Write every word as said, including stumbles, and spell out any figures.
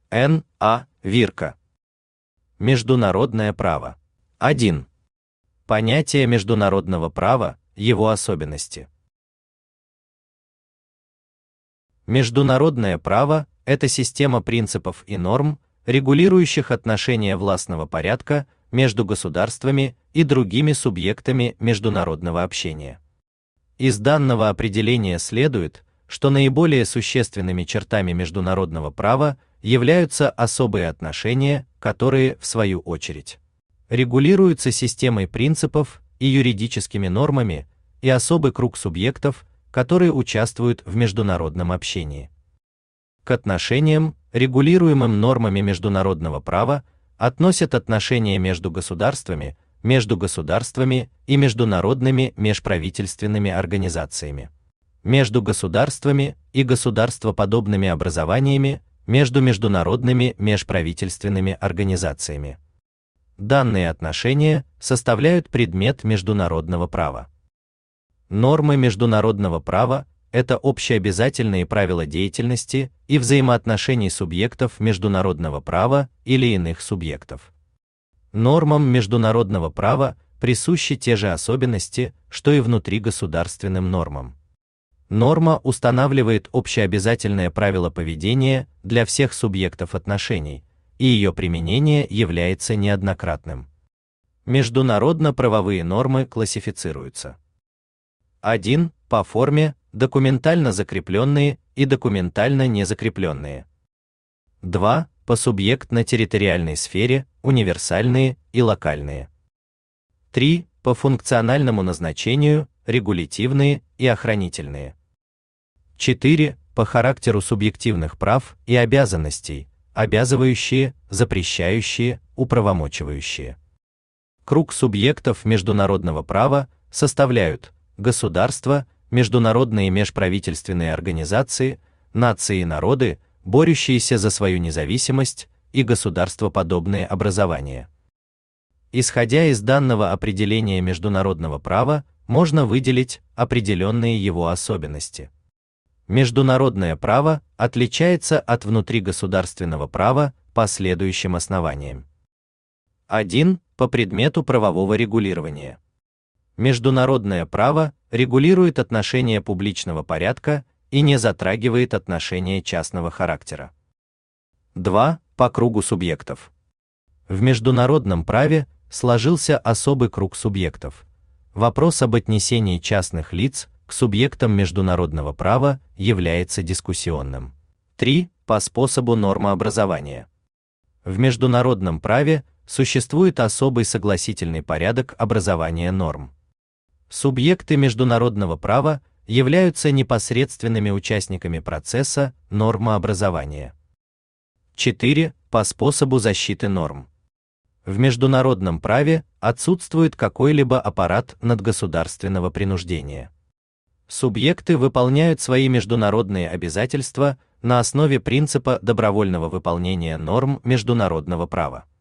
Н. А. Вирка. Международное право. один. Понятие международного права, его особенности. Международное право – это система принципов и норм, регулирующих отношения властного порядка между государствами и другими субъектами международного общения. Из данного определения следует, что наиболее существенными чертами международного права являются особые отношения, которые, в свою очередь, регулируются системой принципов и юридическими нормами, и особый круг субъектов, которые участвуют в международном общении. К отношениям, регулируемым нормами международного права, относят отношения между государствами, между государствами и международными межправительственными организациями, между государствами и государствоподобными образованиями, между международными межправительственными организациями. Данные отношения составляют предмет международного права. Нормы международного права – это общеобязательные правила деятельности и взаимоотношений субъектов международного права или иных субъектов. Нормам международного права присущи те же особенности, что и внутригосударственным нормам. Норма устанавливает общеобязательное правило поведения для всех субъектов отношений, и ее применение является неоднократным. Международно-правовые нормы классифицируются. один. По форме – документально закрепленные и документально незакрепленные. два. По субъектно-территориальной сфере – универсальные и локальные. три. По функциональному назначению – регулятивные и охранительные. четыре. По характеру субъективных прав и обязанностей – обязывающие, запрещающие, управомочивающие. Круг субъектов международного права составляют государства, международные межправительственные организации, нации и народы, борющиеся за свою независимость, и государствоподобные образования. Исходя из данного определения международного права, можно выделить определенные его особенности. Международное право отличается от внутригосударственного права по следующим основаниям. один. По предмету правового регулирования. Международное право регулирует отношения публичного порядка и не затрагивает отношения частного характера. два. По кругу субъектов. В международном праве сложился особый круг субъектов. Вопрос об отнесении частных лиц к субъектам международного права является дискуссионным. три. По способу нормообразования. В международном праве существует особый согласительный порядок образования норм. Субъекты международного права являются непосредственными участниками процесса нормообразования. четыре. По способу защиты норм. В международном праве отсутствует какой-либо аппарат надгосударственного принуждения. Субъекты выполняют свои международные обязательства на основе принципа добровольного выполнения норм международного права.